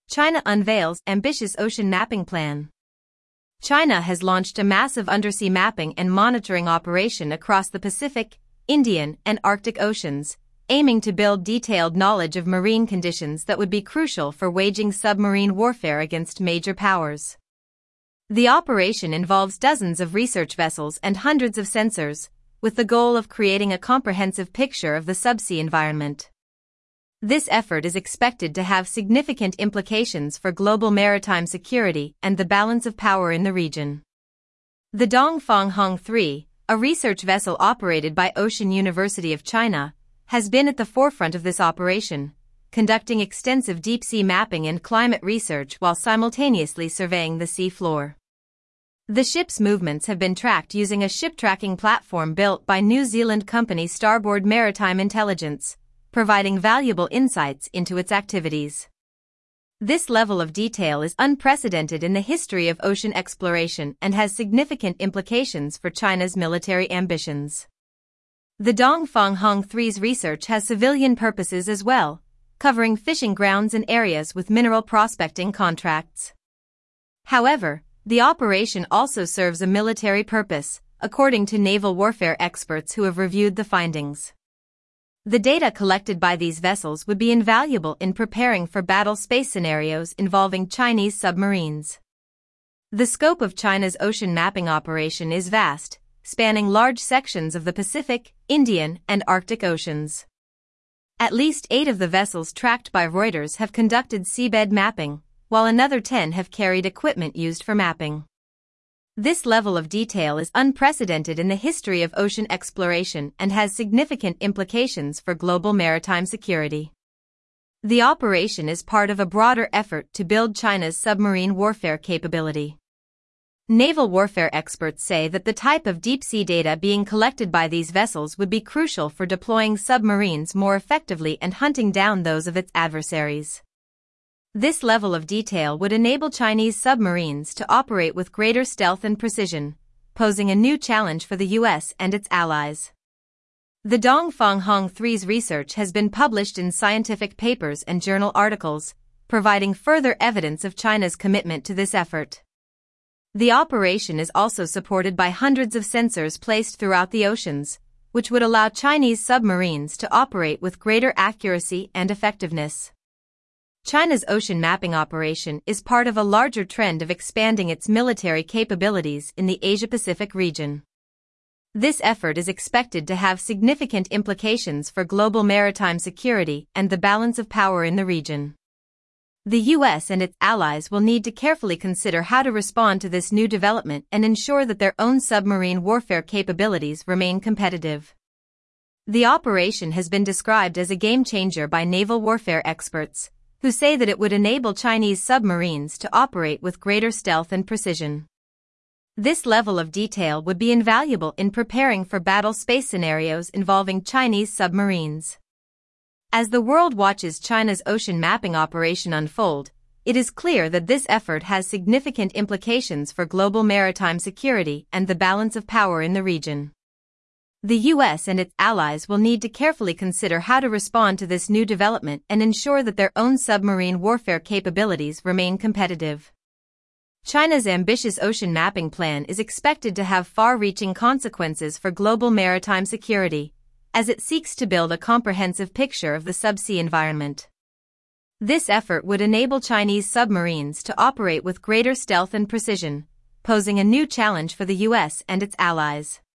China unveils ambitious ocean mapping plan. China has launched a massive undersea mapping and monitoring operation across the Pacific, Indian, and Arctic Oceans, aiming to build detailed knowledge of marine conditions that would be crucial for waging submarine warfare against major powers. The operation involves dozens of research vessels and hundreds of sensors, with the goal of creating a comprehensive picture of the subsea environment. This effort is expected to have significant implications for global maritime security and the balance of power in the region. The Dongfang Hong 3, a research vessel operated by Ocean University of China, has been at the forefront of this operation, conducting extensive deep-sea mapping and climate research while simultaneously surveying the sea floor. The ship's movements have been tracked using a ship tracking platform built by New Zealand company Starboard Maritime Intelligence, providing valuable insights into its activities. This level of detail is unprecedented in the history of ocean exploration and has significant implications for China's military ambitions. The Dongfang Hong 3's research has civilian purposes as well, covering fishing grounds and areas with mineral prospecting contracts. However, the operation also serves a military purpose, according to naval warfare experts who have reviewed the findings. The data collected by these vessels would be invaluable in preparing for battle space scenarios involving Chinese submarines. The scope of China's ocean mapping operation is vast, spanning large sections of the Pacific, Indian, and Arctic Oceans. At least 8 of the vessels tracked by Reuters have conducted seabed mapping, while another 10 have carried equipment used for mapping. This level of detail is unprecedented in the history of ocean exploration and has significant implications for global maritime security. The operation is part of a broader effort to build China's submarine warfare capability. Naval warfare experts say that the type of deep-sea data being collected by these vessels would be crucial for deploying submarines more effectively and hunting down those of its adversaries. This level of detail would enable Chinese submarines to operate with greater stealth and precision, posing a new challenge for the U.S. and its allies. The Dongfang Hong 3's research has been published in scientific papers and journal articles, providing further evidence of China's commitment to this effort. The operation is also supported by hundreds of sensors placed throughout the oceans, which would allow Chinese submarines to operate with greater accuracy and effectiveness. China's ocean mapping operation is part of a larger trend of expanding its military capabilities in the Asia-Pacific region. This effort is expected to have significant implications for global maritime security and the balance of power in the region. The U.S. and its allies will need to carefully consider how to respond to this new development and ensure that their own submarine warfare capabilities remain competitive. The operation has been described as a game-changer by naval warfare experts, who say that it would enable Chinese submarines to operate with greater stealth and precision. This level of detail would be invaluable in preparing for battle space scenarios involving Chinese submarines. As the world watches China's ocean mapping operation unfold, it is clear that this effort has significant implications for global maritime security and the balance of power in the region. The U.S. and its allies will need to carefully consider how to respond to this new development and ensure that their own submarine warfare capabilities remain competitive. China's ambitious ocean mapping plan is expected to have far-reaching consequences for global maritime security, as it seeks to build a comprehensive picture of the subsea environment. This effort would enable Chinese submarines to operate with greater stealth and precision, posing a new challenge for the U.S. and its allies.